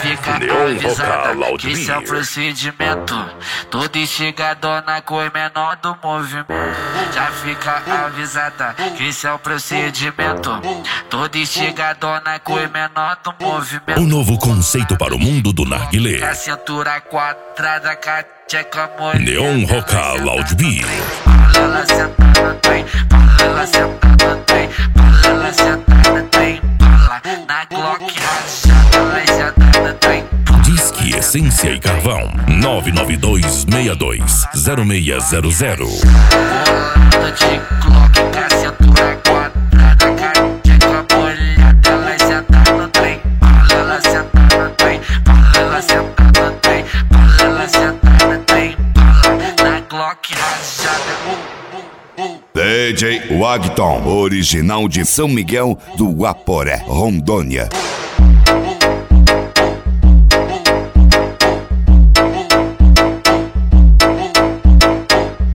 fica avisada que esse é o procedimento. Toda instigadona com o menor do movimento. Já fica avisada que esse é o procedimento. Toda instigadona com o menor do movimento. Um novo conceito para o mundo do narguilé. A cintura quadrada, com a tcheca molhada. Neon Roca Loud B. Ela sentada no trem, ela sentada no trem, ela sentada no trem, na Glock rachada, ela sentada no trem. Disque Essência e Carvão 992620600. Bolado de Glock, com a cintura quadrada, com a tcheca molhada, ela sentada no trem, ela sentada no trem, ela sentada no trem, ela sentada no trem, na Glock rachada. DJ Wagton, original de São Miguel do Guaporé, Rondônia.